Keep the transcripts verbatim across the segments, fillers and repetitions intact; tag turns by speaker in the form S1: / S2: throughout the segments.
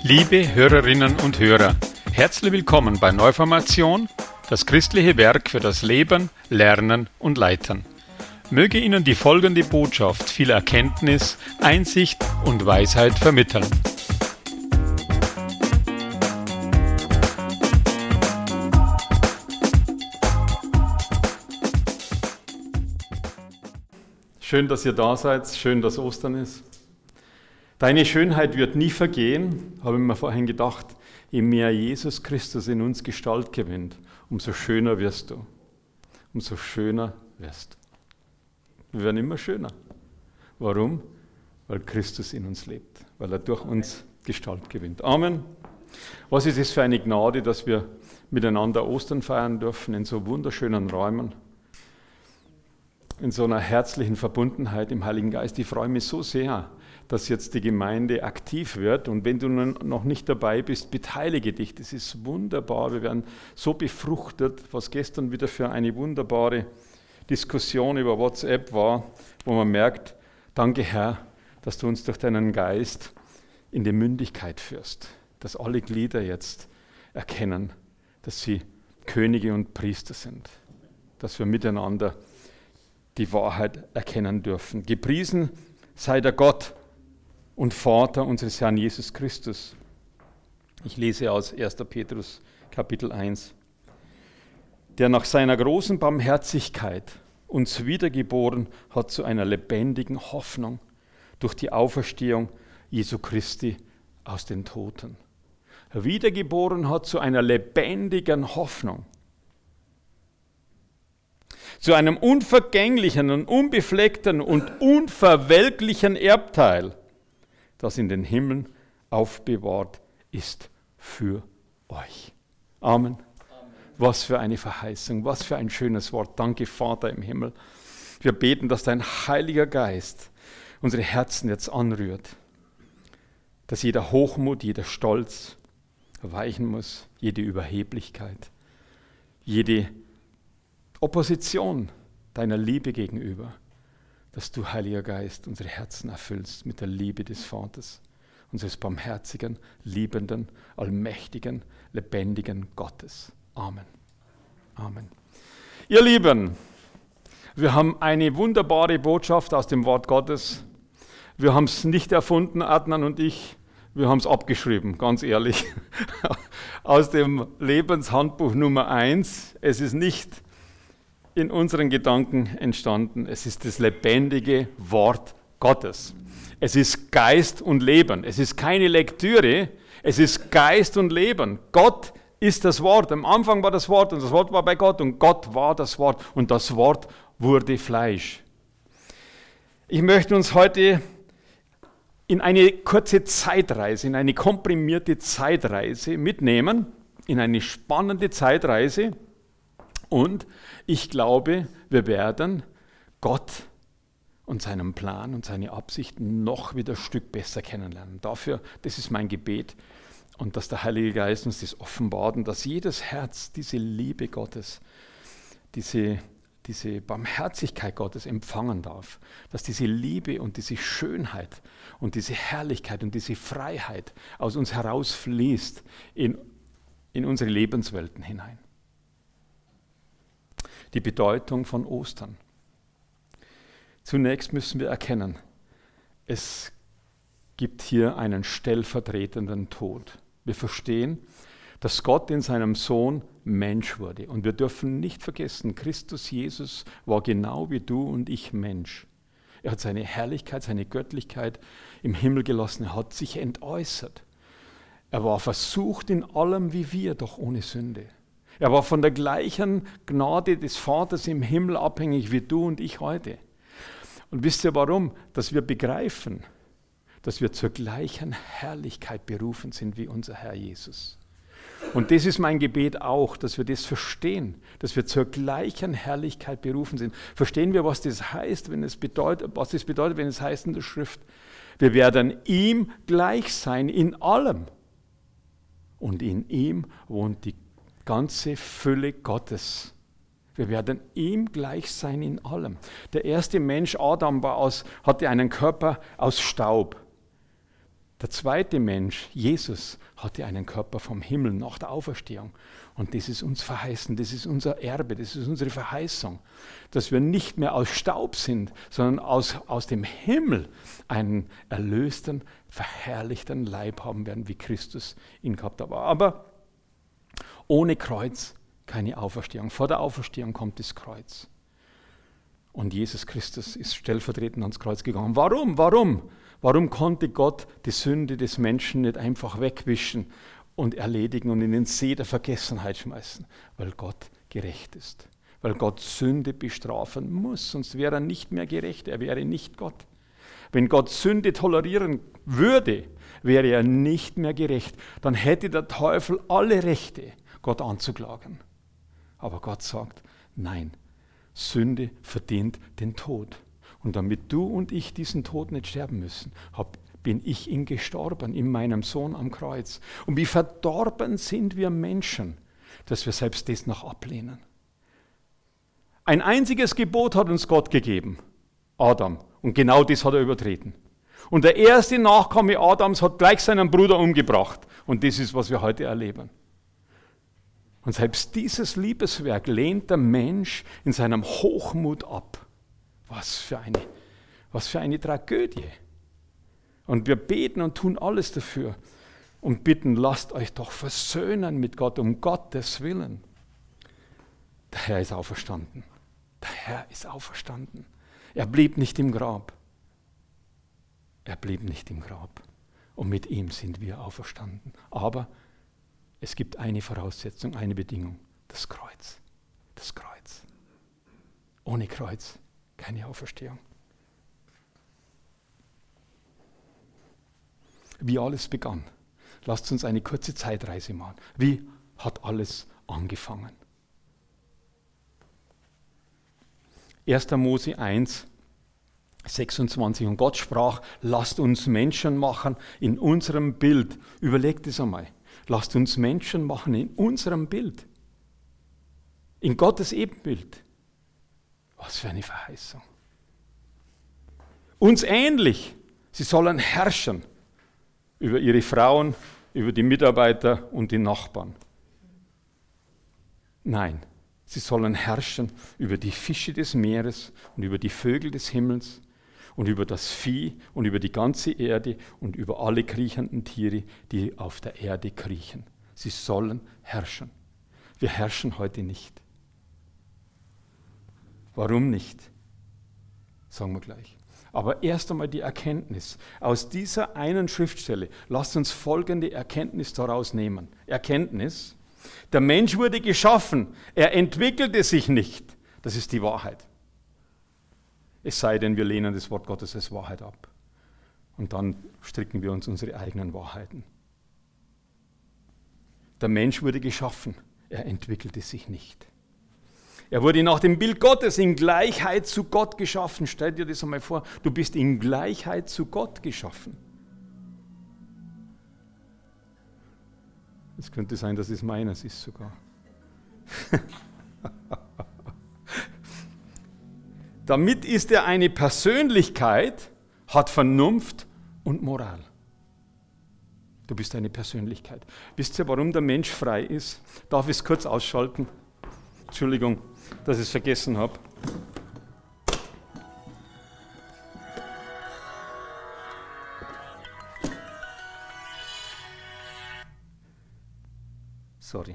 S1: Liebe Hörerinnen und Hörer, herzlich willkommen bei Neuformation, das christliche Werk für das Leben, Lernen und Leiten. Möge Ihnen die folgende Botschaft viel Erkenntnis, Einsicht und Weisheit vermitteln.
S2: Schön, dass ihr da seid, schön, dass Ostern ist. Deine Schönheit wird nie vergehen, habe ich mir vorhin gedacht. Je mehr Jesus Christus in uns Gestalt gewinnt, umso schöner wirst du. Umso schöner wirst du. Wir werden immer schöner. Warum? Weil Christus in uns lebt, weil er durch uns Gestalt gewinnt. Amen. Was ist es für eine Gnade, dass wir miteinander Ostern feiern dürfen in so wunderschönen Räumen, in so einer herzlichen Verbundenheit im Heiligen Geist. Ich freue mich so sehr, dass jetzt die Gemeinde aktiv wird. Und wenn du noch nicht dabei bist, beteilige dich. Das ist wunderbar. Wir werden so befruchtet, was gestern wieder für eine wunderbare Diskussion über WhatsApp war, wo man merkt, danke Herr, dass du uns durch deinen Geist in die Mündigkeit führst. Dass alle Glieder jetzt erkennen, dass sie Könige und Priester sind. Dass wir miteinander die Wahrheit erkennen dürfen. Gepriesen sei der Gott und Vater unseres Herrn Jesus Christus. Ich lese aus erster Petrus Kapitel eins. Der nach seiner großen Barmherzigkeit uns wiedergeboren hat zu einer lebendigen Hoffnung durch die Auferstehung Jesu Christi aus den Toten. Wiedergeboren hat zu einer lebendigen Hoffnung. Zu einem unvergänglichen und unbefleckten und unverwelklichen Erbteil, das in den Himmeln aufbewahrt ist für euch. Amen. Amen. Was für eine Verheißung, was für ein schönes Wort. Danke, Vater im Himmel. Wir beten, dass dein Heiliger Geist unsere Herzen jetzt anrührt, dass jeder Hochmut, jeder Stolz weichen muss, jede Überheblichkeit, jede Opposition deiner Liebe gegenüber, dass du, Heiliger Geist, unsere Herzen erfüllst mit der Liebe des Vaters, unseres barmherzigen, liebenden, allmächtigen, lebendigen Gottes. Amen. Amen. Ihr Lieben, wir haben eine wunderbare Botschaft aus dem Wort Gottes. Wir haben es nicht erfunden, Adnan und ich, wir haben es abgeschrieben, ganz ehrlich, aus dem Lebenshandbuch Nummer eins. Es ist nicht in unseren Gedanken entstanden. Es ist das lebendige Wort Gottes. Es ist Geist und Leben. Es ist keine Lektüre, es ist Geist und Leben. Gott ist das Wort. Am Anfang war das Wort und das Wort war bei Gott und Gott war das Wort und das Wort wurde Fleisch. Ich möchte uns heute in eine kurze Zeitreise, in eine komprimierte Zeitreise mitnehmen, in eine spannende Zeitreise. Und ich glaube, wir werden Gott und seinen Plan und seine Absichten noch wieder ein Stück besser kennenlernen. Dafür, das ist mein Gebet und dass der Heilige Geist uns das offenbart und dass jedes Herz diese Liebe Gottes, diese, diese Barmherzigkeit Gottes empfangen darf. Dass diese Liebe und diese Schönheit und diese Herrlichkeit und diese Freiheit aus uns herausfließt in, in unsere Lebenswelten hinein. Die Bedeutung von Ostern. Zunächst müssen wir erkennen, es gibt hier einen stellvertretenden Tod. Wir verstehen, dass Gott in seinem Sohn Mensch wurde. Und wir dürfen nicht vergessen, Christus Jesus war genau wie du und ich Mensch. Er hat seine Herrlichkeit, seine Göttlichkeit im Himmel gelassen. Er hat sich entäußert. Er war versucht in allem wie wir, doch ohne Sünde. Er war von der gleichen Gnade des Vaters im Himmel abhängig wie du und ich heute. Und wisst ihr warum? Dass wir begreifen, dass wir zur gleichen Herrlichkeit berufen sind wie unser Herr Jesus. Und das ist mein Gebet auch, dass wir das verstehen, dass wir zur gleichen Herrlichkeit berufen sind. Verstehen wir, was das heißt, wenn es bedeutet, was das bedeutet, wenn es heißt in der Schrift? Wir werden ihm gleich sein in allem. Und in ihm wohnt die ganze Fülle Gottes. Wir werden ihm gleich sein in allem. Der erste Mensch, Adam, war aus, hatte einen Körper aus Staub. Der zweite Mensch, Jesus, hatte einen Körper vom Himmel nach der Auferstehung. Und das ist uns verheißen, das ist unser Erbe, das ist unsere Verheißung, dass wir nicht mehr aus Staub sind, sondern aus, aus dem Himmel einen erlösten, verherrlichten Leib haben werden, wie Christus ihn gehabt hat. Aber ohne Kreuz keine Auferstehung. Vor der Auferstehung kommt das Kreuz. Und Jesus Christus ist stellvertretend ans Kreuz gegangen. Warum? Warum? Warum konnte Gott die Sünde des Menschen nicht einfach wegwischen und erledigen und in den See der Vergessenheit schmeißen? Weil Gott gerecht ist. Weil Gott Sünde bestrafen muss, sonst wäre er nicht mehr gerecht, er wäre nicht Gott. Wenn Gott Sünde tolerieren würde, wäre er nicht mehr gerecht. Dann hätte der Teufel alle Rechte, Gott anzuklagen. Aber Gott sagt, nein, Sünde verdient den Tod. Und damit du und ich diesen Tod nicht sterben müssen, hab, bin ich ihn gestorben, in meinem Sohn am Kreuz. Und wie verdorben sind wir Menschen, dass wir selbst das noch ablehnen. Ein einziges Gebot hat uns Gott gegeben, Adam. Und genau das hat er übertreten. Und der erste Nachkomme Adams hat gleich seinen Bruder umgebracht. Und das ist, was wir heute erleben. Und selbst dieses Liebeswerk lehnt der Mensch in seinem Hochmut ab. Was für eine, was für eine Tragödie. Und wir beten und tun alles dafür und bitten, lasst euch doch versöhnen mit Gott, um Gottes Willen. Der Herr ist auferstanden. Der Herr ist auferstanden. Er blieb nicht im Grab. Er blieb nicht im Grab. Und mit ihm sind wir auferstanden. Aber es gibt eine Voraussetzung, eine Bedingung. Das Kreuz. Das Kreuz. Ohne Kreuz keine Auferstehung. Wie alles begann. Lasst uns eine kurze Zeitreise machen. Wie hat alles angefangen? erster Mose eins, sechsundzwanzig. Und Gott sprach, lasst uns Menschen machen in unserem Bild. Überlegt es einmal. Lasst uns Menschen machen in unserem Bild. In Gottes Ebenbild. Was für eine Verheißung. Uns ähnlich. Sie sollen herrschen über ihre Frauen, über die Mitarbeiter und die Nachbarn. Nein, sie sollen herrschen über die Fische des Meeres und über die Vögel des Himmels und über das Vieh und über die ganze Erde und über alle kriechenden Tiere, die auf der Erde kriechen. Sie sollen herrschen. Wir herrschen heute nicht. Warum nicht? Sagen wir gleich. Aber erst einmal die Erkenntnis. Aus dieser einen Schriftstelle, lasst uns folgende Erkenntnis daraus nehmen. Erkenntnis, der Mensch wurde geschaffen, er entwickelte sich nicht. Das ist die Wahrheit. Es sei denn, wir lehnen das Wort Gottes als Wahrheit ab. Und dann stricken wir uns unsere eigenen Wahrheiten. Der Mensch wurde geschaffen, er entwickelte sich nicht. Er wurde nach dem Bild Gottes in Gleichheit zu Gott geschaffen. Stell dir das einmal vor, du bist in Gleichheit zu Gott geschaffen. Es könnte sein, dass es meines ist sogar. Damit ist er eine Persönlichkeit, hat Vernunft und Moral. Du bist eine Persönlichkeit. Wisst ihr, warum der Mensch frei ist? Darf ich es kurz ausschalten? Entschuldigung, dass ich es vergessen habe. Sorry.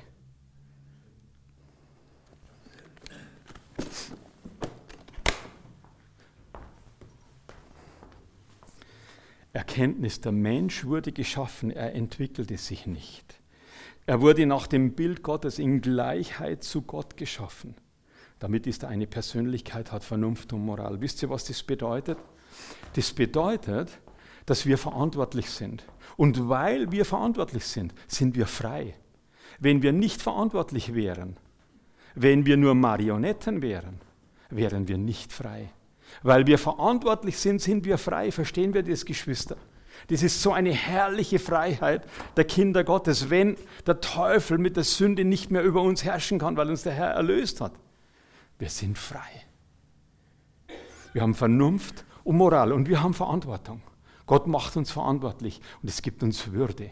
S2: Erkenntnis, der Mensch wurde geschaffen, er entwickelte sich nicht. Er wurde nach dem Bild Gottes in Gleichheit zu Gott geschaffen. Damit ist er eine Persönlichkeit, hat Vernunft und Moral. Wisst ihr, was das bedeutet? Das bedeutet, dass wir verantwortlich sind. Und weil wir verantwortlich sind, sind wir frei. Wenn wir nicht verantwortlich wären, wenn wir nur Marionetten wären, wären wir nicht frei. Weil wir verantwortlich sind, sind wir frei. Verstehen wir das, Geschwister? Das ist so eine herrliche Freiheit der Kinder Gottes, wenn der Teufel mit der Sünde nicht mehr über uns herrschen kann, weil uns der Herr erlöst hat. Wir sind frei. Wir haben Vernunft und Moral und wir haben Verantwortung. Gott macht uns verantwortlich und es gibt uns Würde.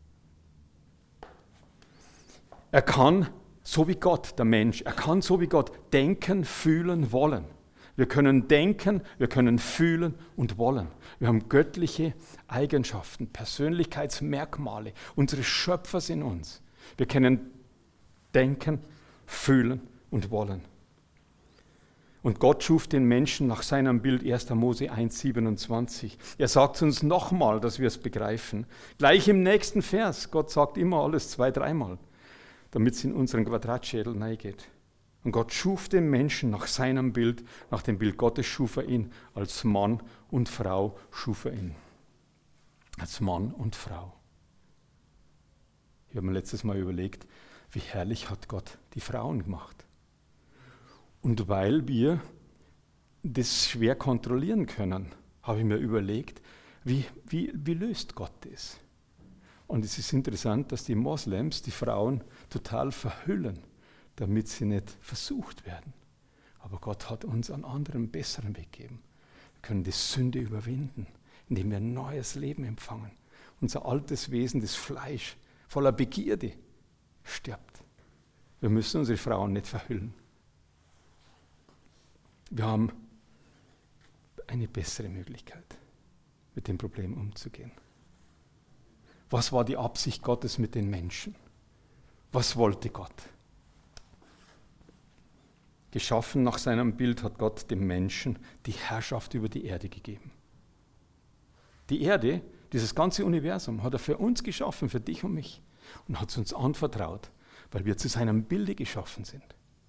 S2: Er kann, so wie Gott, der Mensch, er kann so wie Gott denken, fühlen, wollen. Wir können denken, wir können fühlen und wollen. Wir haben göttliche Eigenschaften, Persönlichkeitsmerkmale unseres Schöpfers in uns. Wir können denken, fühlen und wollen. Und Gott schuf den Menschen nach seinem Bild, erster Mose eins siebenundzwanzig. Er sagt uns nochmal, dass wir es begreifen. Gleich im nächsten Vers, Gott sagt immer alles zwei, dreimal, damit es in unseren Quadratschädel reingeht. Und Gott schuf den Menschen nach seinem Bild, nach dem Bild Gottes schuf er ihn, als Mann und Frau schuf er ihn. Als Mann und Frau. Ich habe mir letztes Mal überlegt, wie herrlich hat Gott die Frauen gemacht. Und weil wir das schwer kontrollieren können, habe ich mir überlegt, wie, wie, wie löst Gott das? Und es ist interessant, dass die Moslems die Frauen total verhüllen, damit sie nicht versucht werden. Aber Gott hat uns einen anderen, besseren Weg gegeben. Wir können die Sünde überwinden, indem wir ein neues Leben empfangen. Unser altes Wesen, das Fleisch, voller Begierde, stirbt. Wir müssen unsere Frauen nicht verhüllen. Wir haben eine bessere Möglichkeit, mit dem Problem umzugehen. Was war die Absicht Gottes mit den Menschen? Was wollte Gott? Geschaffen nach seinem Bild hat Gott dem Menschen die Herrschaft über die Erde gegeben. Die Erde, dieses ganze Universum, hat er für uns geschaffen, für dich und mich, und hat es uns anvertraut, weil wir zu seinem Bilde geschaffen sind.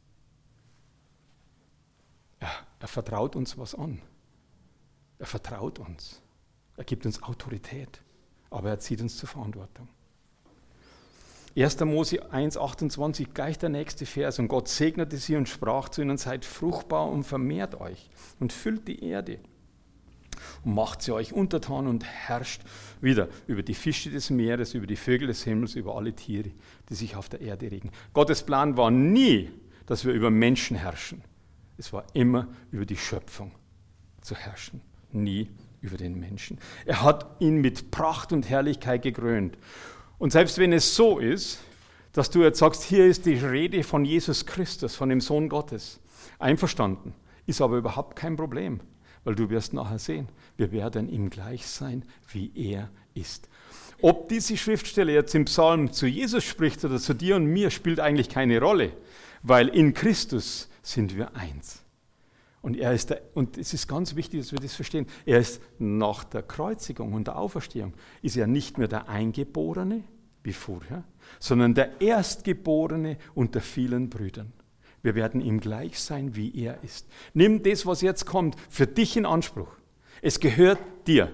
S2: Er, er vertraut uns was an. Er vertraut uns. Er gibt uns Autorität, aber er zieht uns zur Verantwortung. erster Mose eins achtundzwanzig, gleich der nächste Vers. Und Gott segnete sie und sprach zu ihnen, seid fruchtbar und vermehrt euch und füllt die Erde und macht sie euch untertan und herrscht wieder über die Fische des Meeres, über die Vögel des Himmels, über alle Tiere, die sich auf der Erde regen. Gottes Plan war nie, dass wir über Menschen herrschen. Es war immer über die Schöpfung zu herrschen, nie über den Menschen. Er hat ihn mit Pracht und Herrlichkeit gekrönt. Und selbst wenn es so ist, dass du jetzt sagst, hier ist die Rede von Jesus Christus, von dem Sohn Gottes, einverstanden, ist aber überhaupt kein Problem, weil du wirst nachher sehen, wir werden ihm gleich sein, wie er ist. Ob diese Schriftstelle jetzt im Psalm zu Jesus spricht oder zu dir und mir, spielt eigentlich keine Rolle, weil in Christus sind wir eins. Und er ist der, und es ist ganz wichtig, dass wir das verstehen, er ist nach der Kreuzigung und der Auferstehung, ist er nicht mehr der Eingeborene, wie vorher, sondern der Erstgeborene unter vielen Brüdern. Wir werden ihm gleich sein, wie er ist. Nimm das, was jetzt kommt, für dich in Anspruch. Es gehört dir.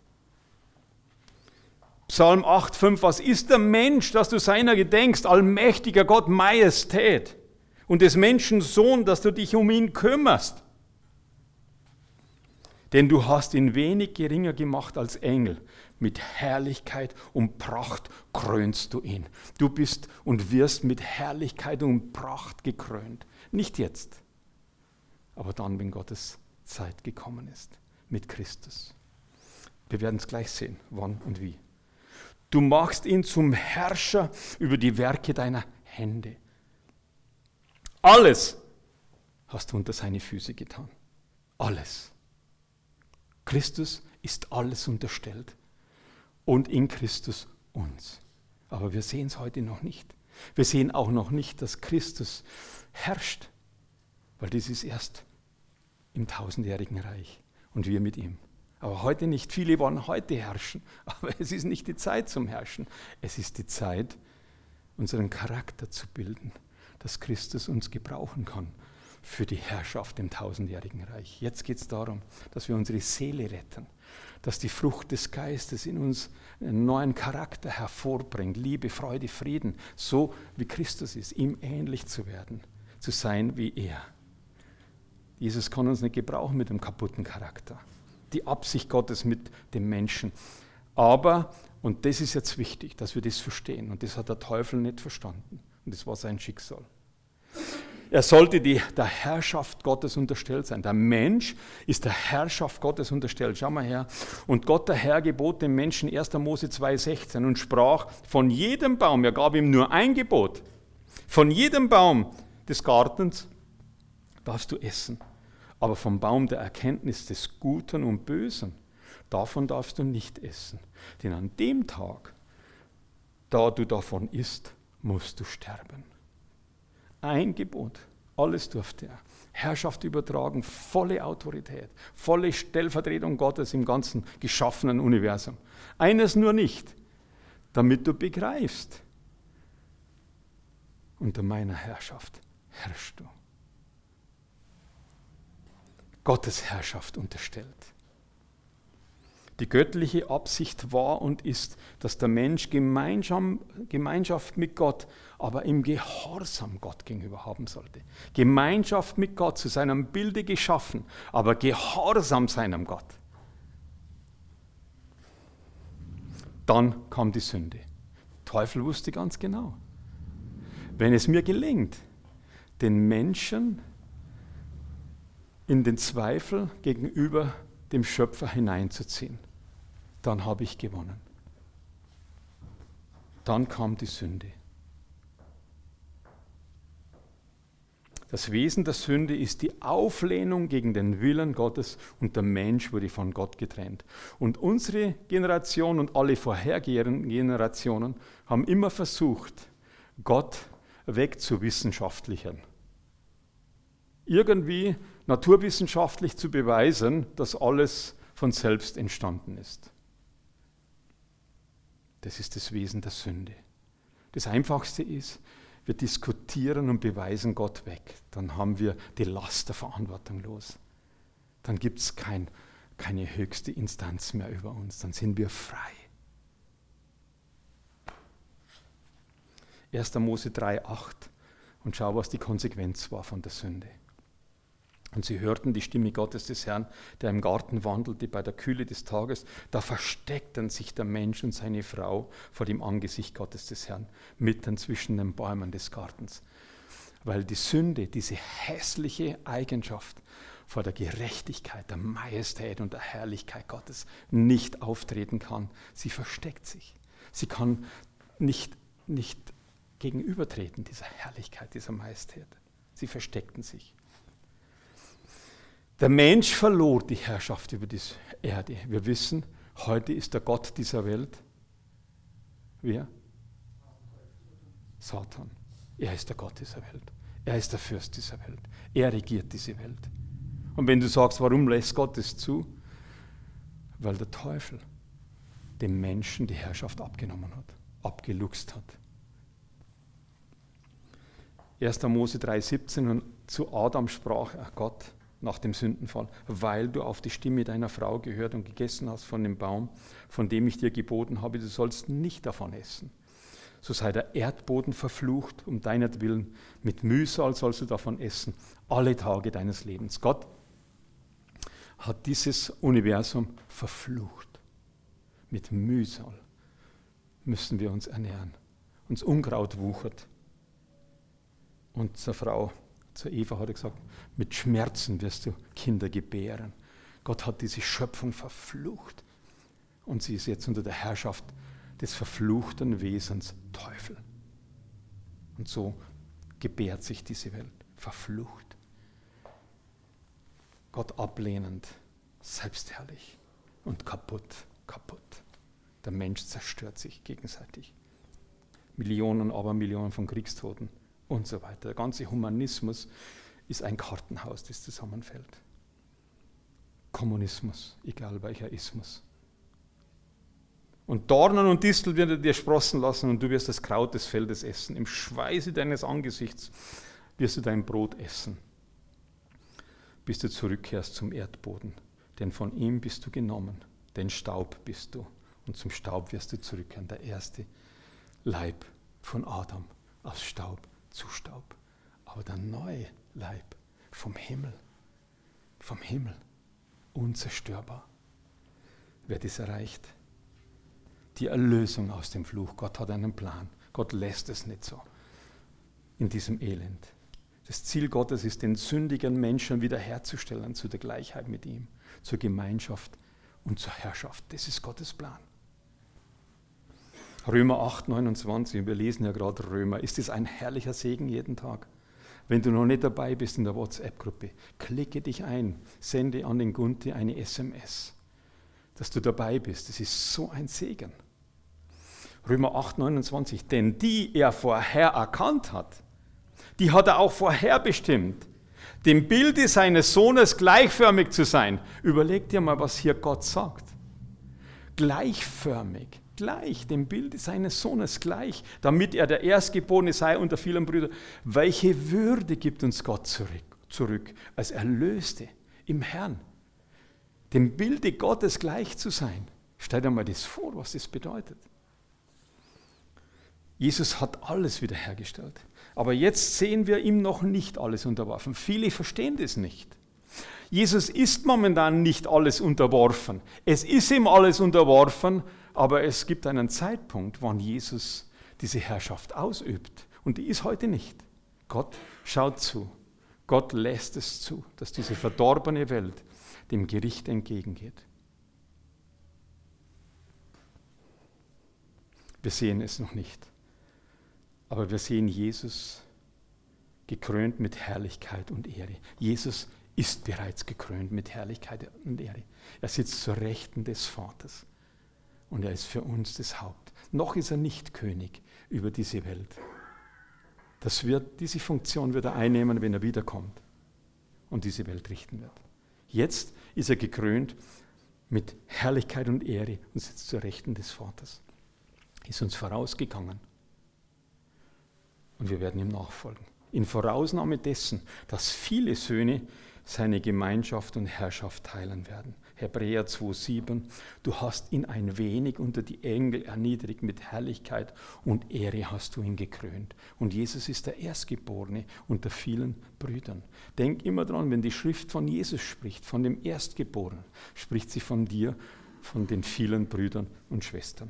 S2: Psalm acht, fünf, was ist der Mensch, dass du seiner gedenkst, allmächtiger Gott, Majestät, und des Menschen Sohn, dass du dich um ihn kümmerst. Denn du hast ihn wenig geringer gemacht als Engel. Mit Herrlichkeit und Pracht krönst du ihn. Du bist und wirst mit Herrlichkeit und Pracht gekrönt. Nicht jetzt, aber dann, wenn Gottes Zeit gekommen ist, mit Christus. Wir werden es gleich sehen, wann und wie. Du machst ihn zum Herrscher über die Werke deiner Hände. Alles hast du unter seine Füße getan. Alles. Christus ist alles unterstellt und in Christus uns. Aber wir sehen es heute noch nicht. Wir sehen auch noch nicht, dass Christus herrscht, weil das ist erst im tausendjährigen Reich und wir mit ihm. Aber heute nicht. Viele wollen heute herrschen, aber es ist nicht die Zeit zum Herrschen. Es ist die Zeit, unseren Charakter zu bilden, dass Christus uns gebrauchen kann für die Herrschaft im tausendjährigen Reich. Jetzt geht es darum, dass wir unsere Seele retten, dass die Frucht des Geistes in uns einen neuen Charakter hervorbringt, Liebe, Freude, Frieden, so wie Christus ist, ihm ähnlich zu werden, zu sein wie er. Jesus kann uns nicht gebrauchen mit einem kaputten Charakter. Die Absicht Gottes mit dem Menschen. Aber, und das ist jetzt wichtig, dass wir das verstehen, und das hat der Teufel nicht verstanden, und das war sein Schicksal. er sollte die, der Herrschaft Gottes unterstellt sein. Der Mensch ist der Herrschaft Gottes unterstellt. Schau mal her. Und Gott, der Herr, gebot dem Menschen erster Mose zwei sechzehn und sprach, von jedem Baum, er gab ihm nur ein Gebot, von jedem Baum des Gartens darfst du essen, aber vom Baum der Erkenntnis des Guten und Bösen, davon darfst du nicht essen. Denn an dem Tag, da du davon isst, musst du sterben. Ein Gebot, alles durfte er. Herrschaft übertragen, volle Autorität, volle Stellvertretung Gottes im ganzen geschaffenen Universum. Eines nur nicht, damit du begreifst, unter meiner Herrschaft herrschst du. Gottes Herrschaft unterstellt. Die göttliche Absicht war und ist, dass der Mensch Gemeinschaft mit Gott, aber im Gehorsam Gott gegenüber haben sollte. Gemeinschaft mit Gott, zu seinem Bilde geschaffen, aber Gehorsam seinem Gott. Dann kam die Sünde. Der Teufel wusste ganz genau, wenn es mir gelingt, den Menschen in den Zweifel gegenüber dem Schöpfer hineinzuziehen, dann habe ich gewonnen. Dann kam die Sünde. Das Wesen der Sünde ist die Auflehnung gegen den Willen Gottes und der Mensch wurde von Gott getrennt. Und unsere Generation und alle vorhergehenden Generationen haben immer versucht, Gott wegzuwissenschaftlichen. Irgendwie naturwissenschaftlich zu beweisen, dass alles von selbst entstanden ist. Das ist das Wesen der Sünde. Das Einfachste ist, wir diskutieren und beweisen Gott weg. Dann haben wir die Last der Verantwortung los. Dann gibt es kein, keine höchste Instanz mehr über uns. Dann sind wir frei. erster Mose drei acht. Und schau, was die Konsequenz war von der Sünde. Und sie hörten die Stimme Gottes des Herrn, der im Garten wandelte bei der Kühle des Tages. Da versteckten sich der Mensch und seine Frau vor dem Angesicht Gottes des Herrn, mitten zwischen den Bäumen des Gartens. Weil die Sünde, diese hässliche Eigenschaft vor der Gerechtigkeit, der Majestät und der Herrlichkeit Gottes nicht auftreten kann. Sie versteckt sich. Sie kann nicht, nicht gegenübertreten dieser Herrlichkeit, dieser Majestät. Sie versteckten sich. Der Mensch verlor die Herrschaft über die Erde. Wir wissen, heute ist der Gott dieser Welt. Wer? Satan. Er ist der Gott dieser Welt. Er ist der Fürst dieser Welt. Er regiert diese Welt. Und wenn du sagst, warum lässt Gott es zu? Weil der Teufel dem Menschen die Herrschaft abgenommen hat, abgeluchst hat. erster Mose drei siebzehn und zu Adam sprach er Gott nach dem Sündenfall, weil du auf die Stimme deiner Frau gehört und gegessen hast von dem Baum, von dem ich dir geboten habe, du sollst nicht davon essen. So sei der Erdboden verflucht um deinetwillen, mit Mühsal sollst du davon essen, alle Tage deines Lebens. Gott hat dieses Universum verflucht. Mit Mühsal müssen wir uns ernähren. Uns Unkraut wuchert. Und zur Frau, zur Eva hat er gesagt, mit Schmerzen wirst du Kinder gebären. Gott hat diese Schöpfung verflucht. Und sie ist jetzt unter der Herrschaft des verfluchten Wesens Teufel. Und so gebärt sich diese Welt, verflucht. Gott ablehnend, selbstherrlich und kaputt, kaputt. Der Mensch zerstört sich gegenseitig. Millionen, Abermillionen von Kriegstoten und so weiter. Der ganze Humanismus ist ein Kartenhaus, das zusammenfällt. Kommunismus, egal welcher Ismus. Und Dornen und Distel wird er dir sprossen lassen und du wirst das Kraut des Feldes essen. Im Schweiße deines Angesichts wirst du dein Brot essen, bis du zurückkehrst zum Erdboden. Denn von ihm bist du genommen, denn Staub bist du. Und zum Staub wirst du zurückkehren. Der erste Leib von Adam, aus Staub zu Staub. Aber der neue Leib vom Himmel, vom Himmel, unzerstörbar. Wer das erreicht? Die Erlösung aus dem Fluch. Gott hat einen Plan. Gott lässt es nicht so in diesem Elend. Das Ziel Gottes ist, den sündigen Menschen wiederherzustellen zu der Gleichheit mit ihm, zur Gemeinschaft und zur Herrschaft. Das ist Gottes Plan. Römer acht, neunundzwanzig, wir lesen ja gerade Römer. Ist es ein herrlicher Segen jeden Tag? Wenn du noch nicht dabei bist in der WhatsApp-Gruppe, klicke dich ein, sende an den Gunti eine S M S, dass du dabei bist. Das ist so ein Segen. Römer acht, neunundzwanzig, denn die er vorher erkannt hat, die hat er auch vorherbestimmt, dem Bilde seines Sohnes gleichförmig zu sein. Überleg dir mal, was hier Gott sagt. Gleichförmig, gleich, dem Bilde seines Sohnes gleich, damit er der Erstgeborene sei unter vielen Brüdern. Welche Würde gibt uns Gott zurück, zurück als Erlöste im Herrn? Dem Bilde Gottes gleich zu sein. Stell dir mal das vor, was das bedeutet. Jesus hat alles wiederhergestellt. Aber jetzt sehen wir ihm noch nicht alles unterworfen. Viele verstehen das nicht. Jesus ist momentan nicht alles unterworfen. Es ist ihm alles unterworfen, aber es gibt einen Zeitpunkt, wann Jesus diese Herrschaft ausübt. Und die ist heute nicht. Gott schaut zu. Gott lässt es zu, dass diese verdorbene Welt dem Gericht entgegengeht. Wir sehen es noch nicht. Aber wir sehen Jesus gekrönt mit Herrlichkeit und Ehre. Jesus ist bereits gekrönt mit Herrlichkeit und Ehre. Er sitzt zur Rechten des Vaters und er ist für uns das Haupt. Noch ist er nicht König über diese Welt. Das wird, diese Funktion wird er einnehmen, wenn er wiederkommt und diese Welt richten wird. Jetzt ist er gekrönt mit Herrlichkeit und Ehre und sitzt zur Rechten des Vaters. Ist uns vorausgegangen. Und wir werden ihm nachfolgen. In Vorausnahme dessen, dass viele Söhne seine Gemeinschaft und Herrschaft teilen werden. Hebräer zwei, sieben, du hast ihn ein wenig unter die Engel erniedrigt, mit Herrlichkeit und Ehre hast du ihn gekrönt. Und Jesus ist der Erstgeborene unter vielen Brüdern. Denk immer dran, wenn die Schrift von Jesus spricht, von dem Erstgeborenen, spricht sie von dir, von den vielen Brüdern und Schwestern.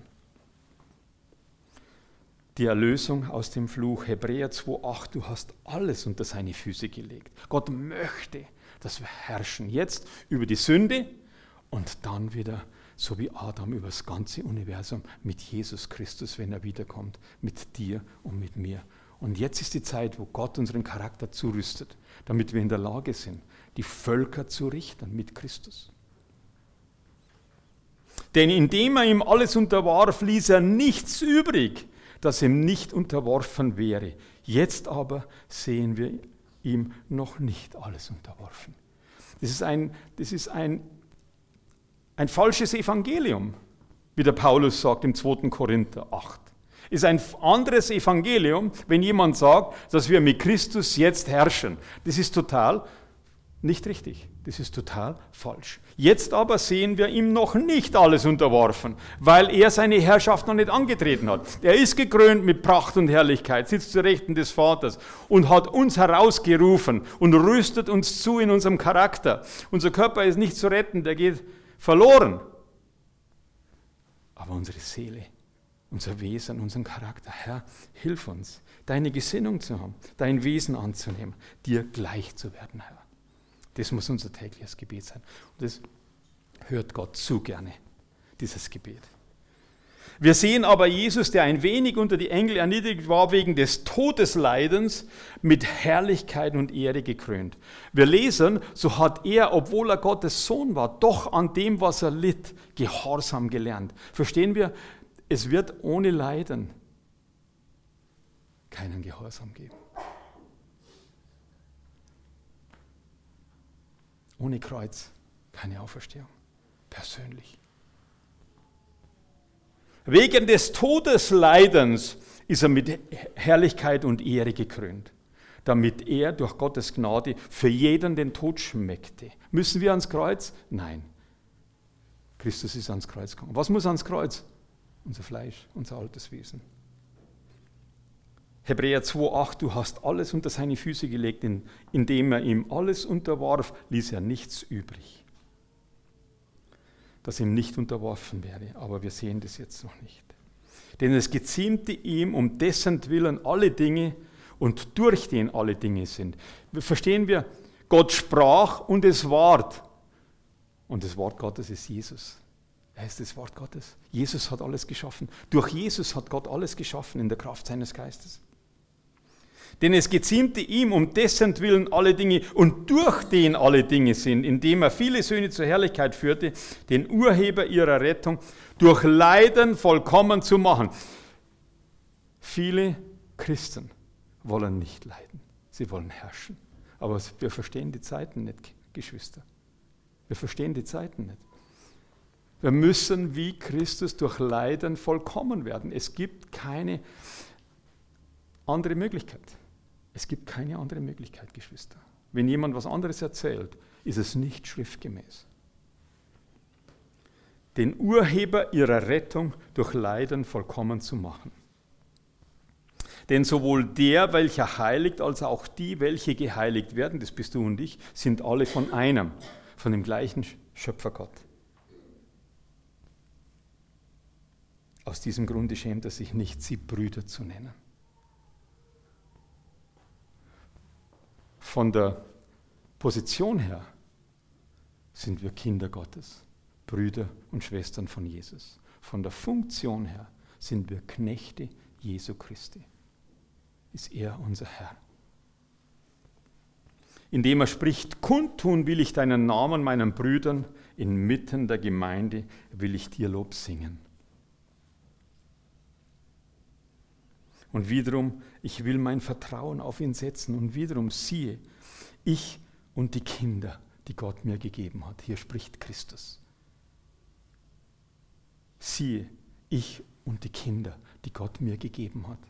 S2: Die Erlösung aus dem Fluch, Hebräer zwei, acht, du hast alles unter seine Füße gelegt. Gott möchte, dass wir herrschen, jetzt über die Sünde und dann wieder, so wie Adam, über das ganze Universum mit Jesus Christus, wenn er wiederkommt, mit dir und mit mir. Und jetzt ist die Zeit, wo Gott unseren Charakter zurüstet, damit wir in der Lage sind, die Völker zu richten mit Christus. Denn indem er ihm alles unterwarf, ließ er nichts übrig, das ihm nicht unterworfen wäre. Jetzt aber sehen wir ihm noch nicht alles unterworfen. Das ist ein, das ist ein, ein falsches Evangelium, wie der Paulus sagt im zweiten Korinther acht. Es ist ein anderes Evangelium, wenn jemand sagt, dass wir mit Christus jetzt herrschen. Das ist total nicht richtig. Das ist total falsch. Jetzt aber sehen wir ihm noch nicht alles unterworfen, weil er seine Herrschaft noch nicht angetreten hat. Er ist gekrönt mit Pracht und Herrlichkeit, sitzt zur Rechten des Vaters und hat uns herausgerufen und rüstet uns zu in unserem Charakter. Unser Körper ist nicht zu retten, der geht verloren. Aber unsere Seele, unser Wesen, unseren Charakter, Herr, hilf uns, deine Gesinnung zu haben, dein Wesen anzunehmen, dir gleich zu werden, Herr. Das muss unser tägliches Gebet sein. Und das hört Gott zu gerne, dieses Gebet. Wir sehen aber Jesus, der ein wenig unter die Engel erniedrigt war, wegen des Todesleidens mit Herrlichkeit und Ehre gekrönt. Wir lesen, so hat er, obwohl er Gottes Sohn war, doch an dem, was er litt, Gehorsam gelernt. Verstehen wir, es wird ohne Leiden keinen Gehorsam geben. Ohne Kreuz keine Auferstehung. Persönlich. Wegen des Todesleidens ist er mit Herrlichkeit und Ehre gekrönt, damit er durch Gottes Gnade für jeden den Tod schmeckte. Müssen wir ans Kreuz? Nein. Christus ist ans Kreuz gegangen. Was muss ans Kreuz? Unser Fleisch, unser altes Wesen. Hebräer zwei, acht, du hast alles unter seine Füße gelegt, indem er ihm alles unterwarf, ließ er nichts übrig, das ihm nicht unterworfen wäre. Aber wir sehen das jetzt noch nicht. Denn es geziemte ihm um dessen Willen alle Dinge und durch den alle Dinge sind. Verstehen wir? Gott sprach und es ward. Und das Wort Gottes ist Jesus. Er ist das Wort Gottes. Jesus hat alles geschaffen. Durch Jesus hat Gott alles geschaffen in der Kraft seines Geistes. Denn es geziemte ihm, um dessen Willen alle Dinge und durch den alle Dinge sind, indem er viele Söhne zur Herrlichkeit führte, den Urheber ihrer Rettung durch Leiden vollkommen zu machen. Viele Christen wollen nicht leiden, sie wollen herrschen. Aber wir verstehen die Zeiten nicht, Geschwister. Wir verstehen die Zeiten nicht. Wir müssen wie Christus durch Leiden vollkommen werden. Es gibt keine andere Möglichkeit. Es gibt keine andere Möglichkeit, Geschwister. Wenn jemand was anderes erzählt, ist es nicht schriftgemäß. Den Urheber ihrer Rettung durch Leiden vollkommen zu machen. Denn sowohl der, welcher heiligt, als auch die, welche geheiligt werden, das bist du und ich, sind alle von einem, von dem gleichen Schöpfergott. Aus diesem Grunde schämt er sich nicht, sie Brüder zu nennen. Von der Position her sind wir Kinder Gottes, Brüder und Schwestern von Jesus. Von der Funktion her sind wir Knechte Jesu Christi. Ist er unser Herr. Indem er spricht, kundtun will ich deinen Namen meinen Brüdern, inmitten der Gemeinde will ich dir Lob singen. Und wiederum, ich will mein Vertrauen auf ihn setzen. Und wiederum, siehe, ich und die Kinder, die Gott mir gegeben hat. Hier spricht Christus. Siehe, ich und die Kinder, die Gott mir gegeben hat.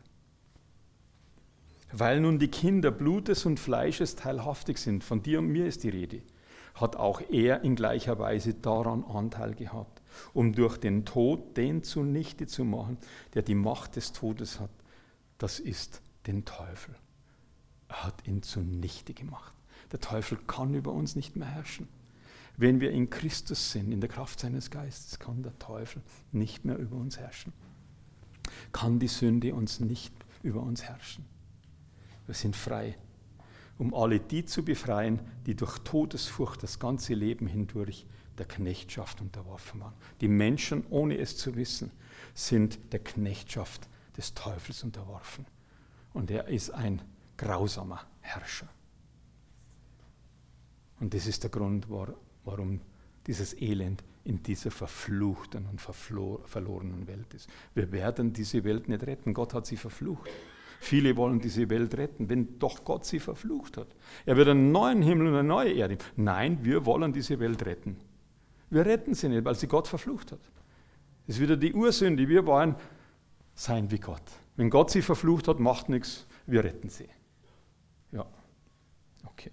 S2: Weil nun die Kinder Blutes und Fleisches teilhaftig sind, von dir und mir ist die Rede, hat auch er in gleicher Weise daran Anteil gehabt, um durch den Tod den zunichte zu machen, der die Macht des Todes hat. Das ist den Teufel. Er hat ihn zunichte gemacht. Der Teufel kann über uns nicht mehr herrschen. Wenn wir in Christus sind, in der Kraft seines Geistes, kann der Teufel nicht mehr über uns herrschen. Kann die Sünde uns nicht über uns herrschen. Wir sind frei, um alle die zu befreien, die durch Todesfurcht das ganze Leben hindurch der Knechtschaft unterworfen waren. Die Menschen, ohne es zu wissen, sind der Knechtschaft des Teufels unterworfen. Und er ist ein grausamer Herrscher. Und das ist der Grund, warum dieses Elend in dieser verfluchten und verlorenen Welt ist. Wir werden diese Welt nicht retten. Gott hat sie verflucht. Viele wollen diese Welt retten, wenn doch Gott sie verflucht hat. Er wird einen neuen Himmel und eine neue Erde. Nein, wir wollen diese Welt retten. Wir retten sie nicht, weil sie Gott verflucht hat. Das ist wieder die Ursünde. Wir wollen sein wie Gott. Wenn Gott sie verflucht hat, macht nichts, wir retten sie. Ja, okay.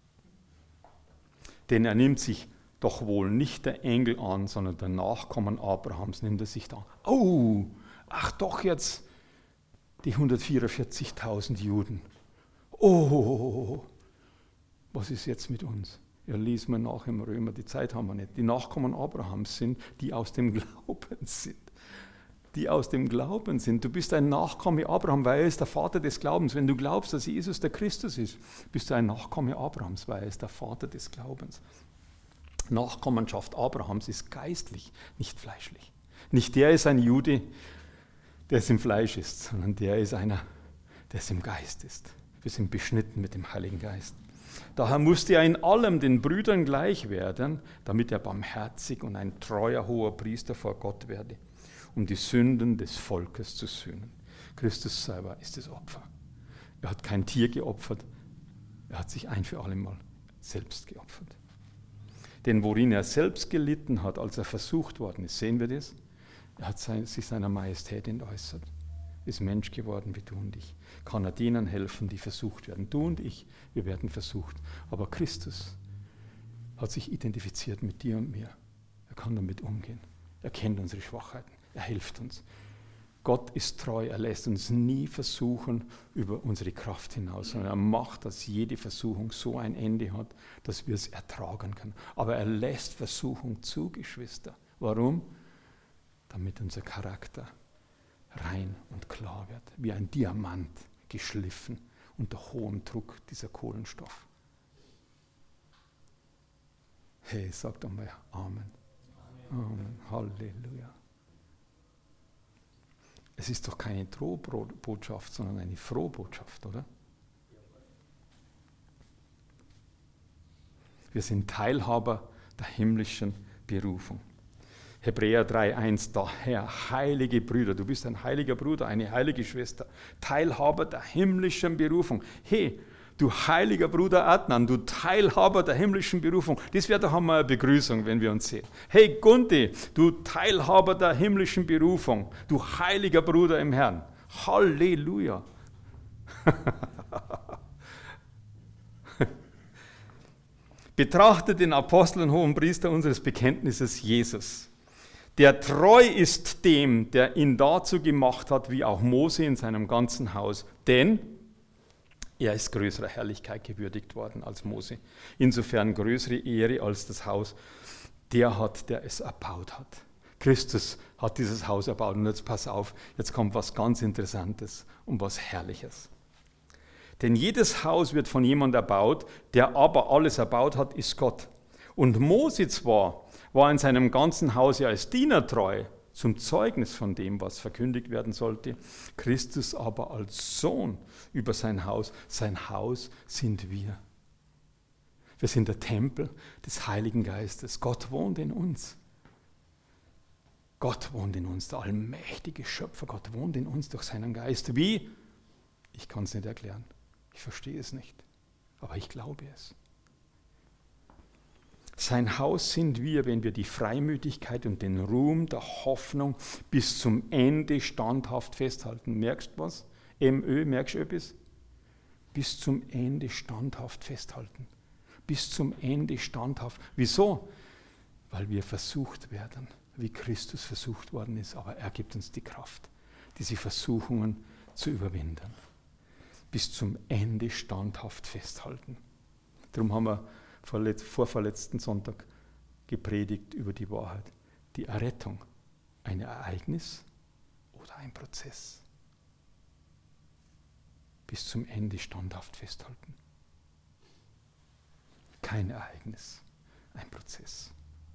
S2: Denn er nimmt sich doch wohl nicht der Engel an, sondern der Nachkommen Abrahams nimmt er sich da. Oh, ach doch jetzt die hundertvierundvierzigtausend Juden. Oh, was ist jetzt mit uns? Ja, lies mal nach im Römer, die Zeit haben wir nicht. Die Nachkommen Abrahams sind, die aus dem Glauben sind. Die aus dem Glauben sind. Du bist ein Nachkomme Abraham, weil er ist der Vater des Glaubens. Wenn du glaubst, dass Jesus der Christus ist, bist du ein Nachkomme Abrahams, weil er ist der Vater des Glaubens. Nachkommenschaft Abrahams ist geistlich, nicht fleischlich. Nicht der ist ein Jude, der es im Fleisch ist, sondern der ist einer, der es im Geist ist. Wir sind beschnitten mit dem Heiligen Geist. Daher musste er in allem den Brüdern gleich werden, damit er barmherzig und ein treuer hoher Priester vor Gott werde, um die Sünden des Volkes zu sühnen. Christus selber ist das Opfer. Er hat kein Tier geopfert, er hat sich ein für alle Mal selbst geopfert. Denn worin er selbst gelitten hat, als er versucht worden ist, sehen wir das? Er hat sich seiner Majestät entäußert, ist Mensch geworden wie du und ich. Kann er denen helfen, die versucht werden. Du und ich, wir werden versucht. Aber Christus hat sich identifiziert mit dir und mir. Er kann damit umgehen. Er kennt unsere Schwachheiten. Er hilft uns. Gott ist treu. Er lässt uns nie versuchen über unsere Kraft hinaus, sondern er macht, dass jede Versuchung so ein Ende hat, dass wir es ertragen können. Aber er lässt Versuchung zu, Geschwister. Warum? Damit unser Charakter rein und klar wird, wie ein Diamant geschliffen unter hohem Druck, dieser Kohlenstoff. Hey, sag doch mal Amen. Amen. Halleluja. Es ist doch keine Drohbotschaft, sondern eine Frohbotschaft, oder? Wir sind Teilhaber der himmlischen Berufung. Hebräer drei eins, daher, heilige Brüder, du bist ein heiliger Bruder, eine heilige Schwester, Teilhaber der himmlischen Berufung. Hey, du heiliger Bruder Adnan, du Teilhaber der himmlischen Berufung. Das wäre doch einmal eine Begrüßung, wenn wir uns sehen. Hey Gunti, du Teilhaber der himmlischen Berufung, du heiliger Bruder im Herrn. Halleluja. Betrachtet den Apostel und hohen Priester unseres Bekenntnisses Jesus, der treu ist dem, der ihn dazu gemacht hat, wie auch Mose in seinem ganzen Haus. Denn er ist größerer Herrlichkeit gewürdigt worden als Mose. Insofern größere Ehre als das Haus, der hat, der es erbaut hat. Christus hat dieses Haus erbaut. Und jetzt pass auf, jetzt kommt was ganz Interessantes und was Herrliches. Denn jedes Haus wird von jemandem erbaut, der aber alles erbaut hat, ist Gott. Und Mose zwar war in seinem ganzen Haus ja als Diener treu, zum Zeugnis von dem, was verkündigt werden sollte, Christus aber als Sohn über sein Haus. Sein Haus sind wir. Wir sind der Tempel des Heiligen Geistes. Gott wohnt in uns. Gott wohnt in uns, der allmächtige Schöpfer. Gott wohnt in uns durch seinen Geist. Wie? Ich kann es nicht erklären. Ich verstehe es nicht, aber ich glaube es. Sein Haus sind wir, wenn wir die Freimütigkeit und den Ruhm der Hoffnung bis zum Ende standhaft festhalten. Merkst du was? M Ö, merkst du etwas? Bis zum Ende standhaft festhalten. Bis zum Ende standhaft. Wieso? Weil wir versucht werden, wie Christus versucht worden ist, aber er gibt uns die Kraft, diese Versuchungen zu überwinden. Bis zum Ende standhaft festhalten. Darum haben wir vorverletzten Sonntag gepredigt über die Wahrheit. Die Errettung, ein Ereignis oder ein Prozess. Bis zum Ende standhaft festhalten. Kein Ereignis, ein Prozess.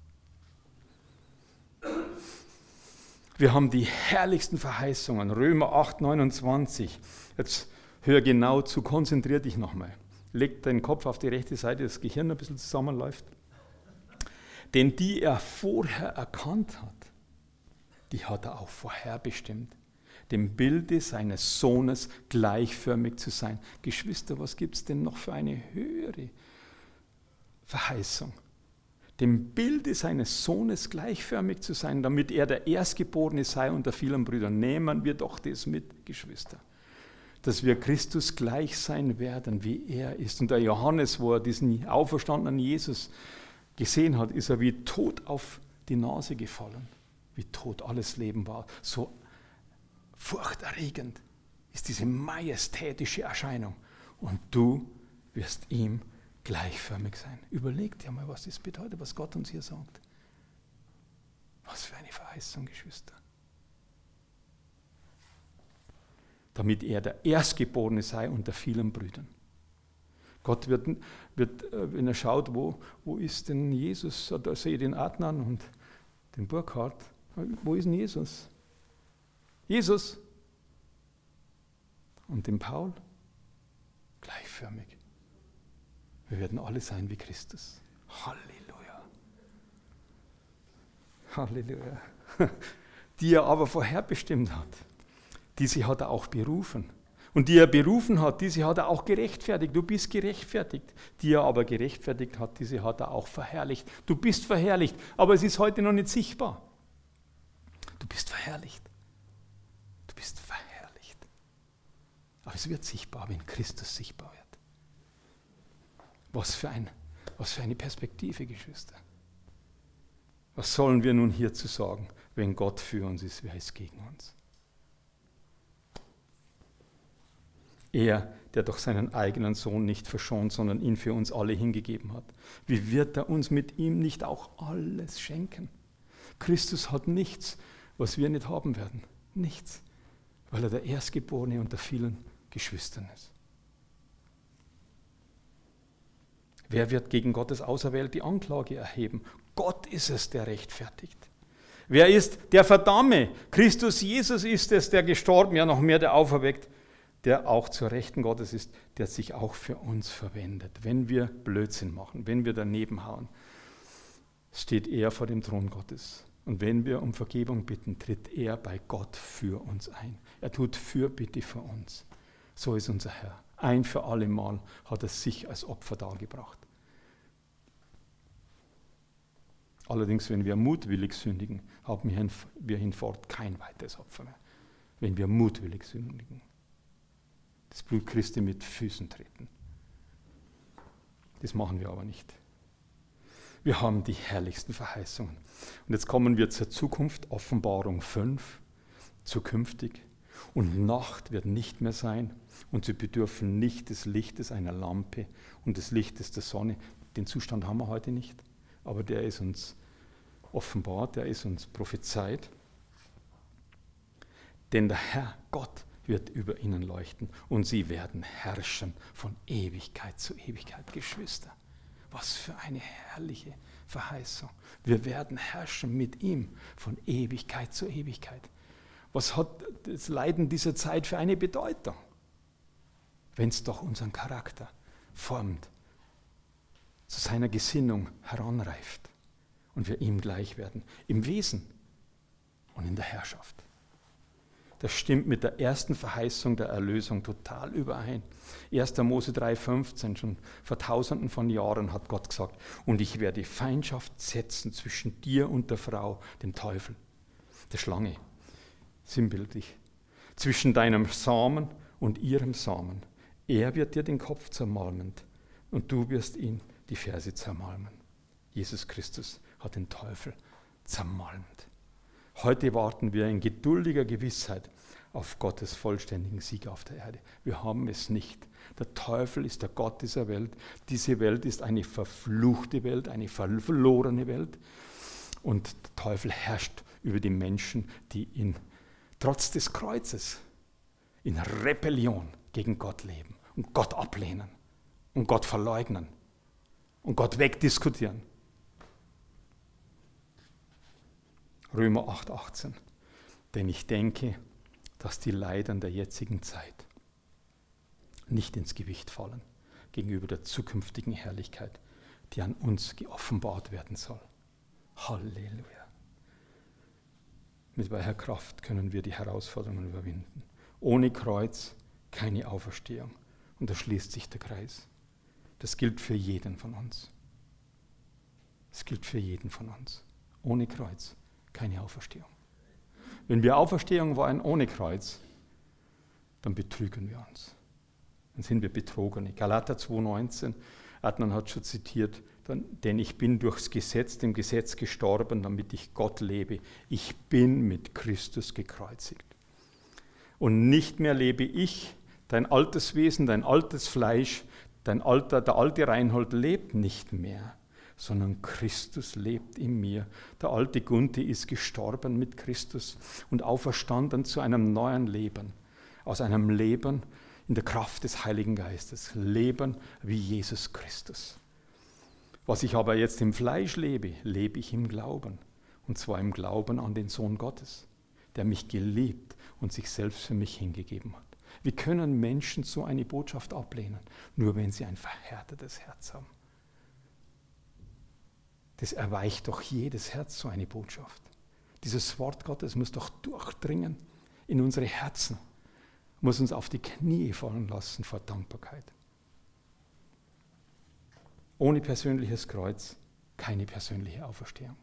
S2: Wir haben die herrlichsten Verheißungen. Römer acht neunundzwanzig. Jetzt hör genau zu, konzentrier dich nochmal. Leg deinen Kopf auf die rechte Seite, das Gehirn ein bisschen zusammenläuft. Denn die er vorher erkannt hat, die hat er auch vorherbestimmt, dem Bilde seines Sohnes gleichförmig zu sein. Geschwister, was gibt es denn noch für eine höhere Verheißung? Dem Bilde seines Sohnes gleichförmig zu sein, damit er der Erstgeborene sei unter vielen Brüdern. Nehmen wir doch das mit, Geschwister. Dass wir Christus gleich sein werden, wie er ist. Und der Johannes, wo er diesen auferstandenen Jesus gesehen hat, ist er wie tot auf die Nase gefallen. Wie tot alles Leben war. So furchterregend ist diese majestätische Erscheinung. Und du wirst ihm gleichförmig sein. Überleg dir mal, was das bedeutet, was Gott uns hier sagt. Was für eine Verheißung, Geschwister. Damit er der Erstgeborene sei unter vielen Brüdern. Gott wird, wird wenn er schaut, wo, wo ist denn Jesus, da sehe ich den Adnan und den Burkhard. Wo ist denn Jesus? Jesus und den Paul? Gleichförmig. Wir werden alle sein wie Christus. Halleluja. Halleluja. Die er aber vorherbestimmt hat. Diese hat er auch berufen. Und die er berufen hat, diese hat er auch gerechtfertigt. Du bist gerechtfertigt. Die er aber gerechtfertigt hat, diese hat er auch verherrlicht. Du bist verherrlicht, aber es ist heute noch nicht sichtbar. Du bist verherrlicht. Du bist verherrlicht. Aber es wird sichtbar, wenn Christus sichtbar wird. Was für, ein, was für eine Perspektive, Geschwister. Was sollen wir nun hierzu sagen, wenn Gott für uns ist, wer ist gegen uns? Er, der doch seinen eigenen Sohn nicht verschont, sondern ihn für uns alle hingegeben hat. Wie wird er uns mit ihm nicht auch alles schenken? Christus hat nichts, was wir nicht haben werden. Nichts, weil er der Erstgeborene unter vielen Geschwistern ist. Wer wird gegen Gottes Auserwählte Anklage erheben? Gott ist es, der rechtfertigt. Wer ist der Verdamme? Christus Jesus ist es, der gestorben, ja noch mehr, der auferweckt, der auch zur Rechten Gottes ist, der sich auch für uns verwendet. Wenn wir Blödsinn machen, wenn wir daneben hauen, steht er vor dem Thron Gottes. Und wenn wir um Vergebung bitten, tritt er bei Gott für uns ein. Er tut Fürbitte für uns. So ist unser Herr. Ein für alle Mal hat er sich als Opfer dargebracht. Allerdings, wenn wir mutwillig sündigen, haben wir hinfort kein weiteres Opfer mehr. Wenn wir mutwillig sündigen. Das Blut Christi mit Füßen treten. Das machen wir aber nicht. Wir haben die herrlichsten Verheißungen. Und jetzt kommen wir zur Zukunft, Offenbarung fünf, zukünftig. Und Nacht wird nicht mehr sein und sie bedürfen nicht des Lichtes einer Lampe und des Lichtes der Sonne. Den Zustand haben wir heute nicht, aber der ist uns offenbart, der ist uns prophezeit. Denn der Herr Gott wird über ihnen leuchten und sie werden herrschen von Ewigkeit zu Ewigkeit, Geschwister. Was für eine herrliche Verheißung. Wir werden herrschen mit ihm von Ewigkeit zu Ewigkeit. Was hat das Leiden dieser Zeit für eine Bedeutung? Wenn es doch unseren Charakter formt, zu seiner Gesinnung heranreift und wir ihm gleich werden, im Wesen und in der Herrschaft. Das stimmt mit der ersten Verheißung der Erlösung total überein. erster Mose drei fünfzehn, schon vor tausenden von Jahren hat Gott gesagt, und ich werde Feindschaft setzen zwischen dir und der Frau, dem Teufel, der Schlange, sinnbildlich, zwischen deinem Samen und ihrem Samen. Er wird dir den Kopf zermalmen und du wirst ihn die Ferse zermalmen. Jesus Christus hat den Teufel zermalmt. Heute warten wir in geduldiger Gewissheit auf Gottes vollständigen Sieg auf der Erde. Wir haben es nicht. Der Teufel ist der Gott dieser Welt. Diese Welt ist eine verfluchte Welt, eine verlorene Welt. Und der Teufel herrscht über die Menschen, die in, trotz des Kreuzes in Rebellion gegen Gott leben und Gott ablehnen und Gott verleugnen und Gott wegdiskutieren. Römer acht achtzehn. Denn ich denke, dass die Leiden der jetzigen Zeit nicht ins Gewicht fallen gegenüber der zukünftigen Herrlichkeit, die an uns geoffenbart werden soll. Halleluja. Mit welcher Kraft können wir die Herausforderungen überwinden? Ohne Kreuz keine Auferstehung. Und da schließt sich der Kreis. Das gilt für jeden von uns. Das gilt für jeden von uns. Ohne Kreuz keine Auferstehung. Wenn wir Auferstehung wollen ohne Kreuz, dann betrügen wir uns. Dann sind wir Betrogene. Galater zwei neunzehn, Adnan hat schon zitiert, dann, denn ich bin durchs Gesetz, dem Gesetz gestorben, damit ich Gott lebe. Ich bin mit Christus gekreuzigt. Und nicht mehr lebe ich, dein altes Wesen, dein altes Fleisch, dein alter, der alte Reinhold lebt nicht mehr, sondern Christus lebt in mir. Der alte Gunti ist gestorben mit Christus und auferstanden zu einem neuen Leben. Aus einem Leben in der Kraft des Heiligen Geistes. Leben wie Jesus Christus. Was ich aber jetzt im Fleisch lebe, lebe ich im Glauben. Und zwar im Glauben an den Sohn Gottes, der mich geliebt und sich selbst für mich hingegeben hat. Wie können Menschen so eine Botschaft ablehnen? Nur wenn sie ein verhärtetes Herz haben. Das erweicht doch jedes Herz, so eine Botschaft. Dieses Wort Gottes muss doch durchdringen in unsere Herzen, muss uns auf die Knie fallen lassen vor Dankbarkeit. Ohne persönliches Kreuz keine persönliche Auferstehung.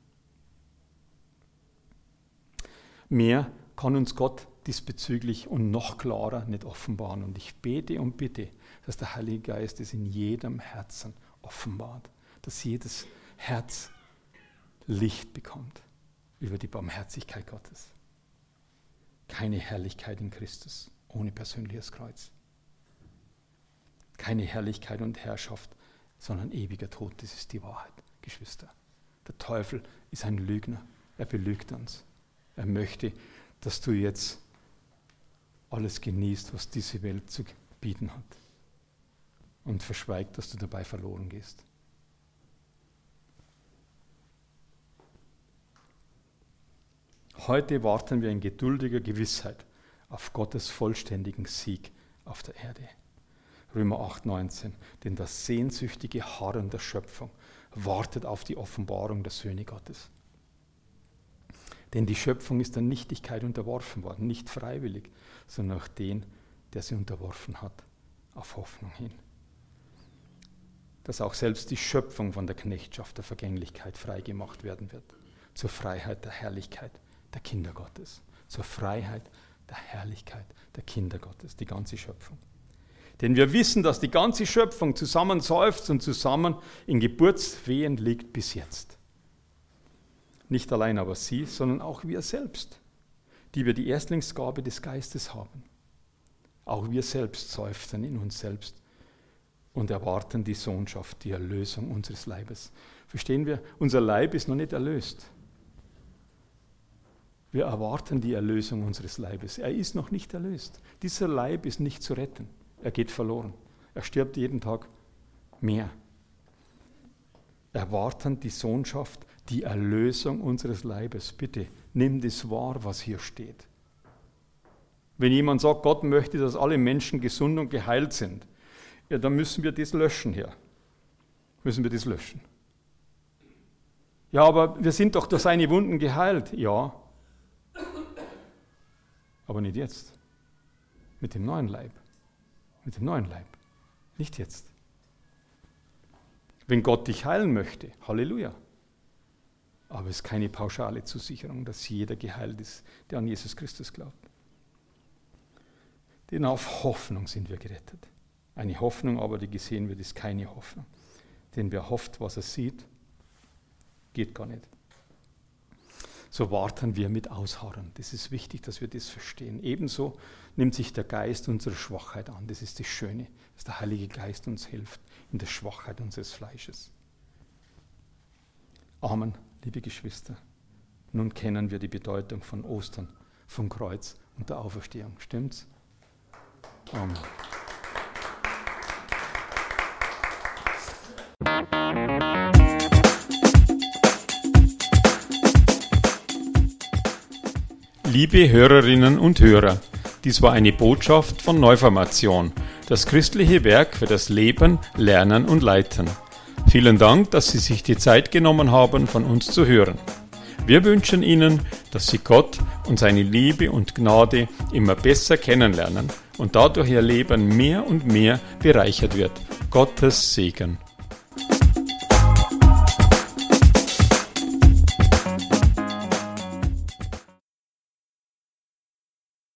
S2: Mehr kann uns Gott diesbezüglich und noch klarer nicht offenbaren. Und ich bete und bitte, dass der Heilige Geist es in jedem Herzen offenbart, dass jedes Herz Licht bekommt über die Barmherzigkeit Gottes. Keine Herrlichkeit in Christus ohne persönliches Kreuz. Keine Herrlichkeit und Herrschaft, sondern ewiger Tod. Das ist die Wahrheit, Geschwister. Der Teufel ist ein Lügner. Er belügt uns. Er möchte, dass du jetzt alles genießt, was diese Welt zu bieten hat. Und verschweigt, dass du dabei verloren gehst. Heute warten wir in geduldiger Gewissheit auf Gottes vollständigen Sieg auf der Erde. Römer acht, neunzehn. Denn das sehnsüchtige Harren der Schöpfung wartet auf die Offenbarung der Söhne Gottes. Denn die Schöpfung ist der Nichtigkeit unterworfen worden, nicht freiwillig, sondern durch den, der sie unterworfen hat, auf Hoffnung hin. Dass auch selbst die Schöpfung von der Knechtschaft der Vergänglichkeit freigemacht werden wird, zur Freiheit der Herrlichkeit der Kinder Gottes, zur Freiheit der Herrlichkeit der Kinder Gottes, die ganze Schöpfung. Denn wir wissen, dass die ganze Schöpfung zusammen seufzt und zusammen in Geburtswehen liegt bis jetzt. Nicht allein aber sie, sondern auch wir selbst, die wir die Erstlingsgabe des Geistes haben. Auch wir selbst seufzen in uns selbst und erwarten die Sohnschaft, die Erlösung unseres Leibes. Verstehen wir? Unser Leib ist noch nicht erlöst. Wir erwarten die Erlösung unseres Leibes. Er ist noch nicht erlöst. Dieser Leib ist nicht zu retten. Er geht verloren. Er stirbt jeden Tag mehr. Erwarten die Sohnschaft, die Erlösung unseres Leibes. Bitte, nimm das wahr, was hier steht. Wenn jemand sagt, Gott möchte, dass alle Menschen gesund und geheilt sind, ja, dann müssen wir das löschen hier. Müssen wir das löschen. Ja, aber wir sind doch durch seine Wunden geheilt. Ja, aber nicht jetzt. Mit dem neuen Leib. Mit dem neuen Leib. Nicht jetzt. Wenn Gott dich heilen möchte, Halleluja. Aber es ist keine pauschale Zusicherung, dass jeder geheilt ist, der an Jesus Christus glaubt. Denn auf Hoffnung sind wir gerettet. Eine Hoffnung aber, die gesehen wird, ist keine Hoffnung. Denn wer hofft, was er sieht, geht gar nicht. So warten wir mit Ausharren. Das ist wichtig, dass wir das verstehen. Ebenso nimmt sich der Geist unserer Schwachheit an. Das ist das Schöne, dass der Heilige Geist uns hilft in der Schwachheit unseres Fleisches. Amen, liebe Geschwister. Nun kennen wir die Bedeutung von Ostern, vom Kreuz und der Auferstehung. Stimmt's? Amen.
S1: Liebe Hörerinnen und Hörer, dies war eine Botschaft von Neuformation, das christliche Werk für das Leben, Lernen und Leiten. Vielen Dank, dass Sie sich die Zeit genommen haben, von uns zu hören. Wir wünschen Ihnen, dass Sie Gott und seine Liebe und Gnade immer besser kennenlernen und dadurch Ihr Leben mehr und mehr bereichert wird. Gottes Segen.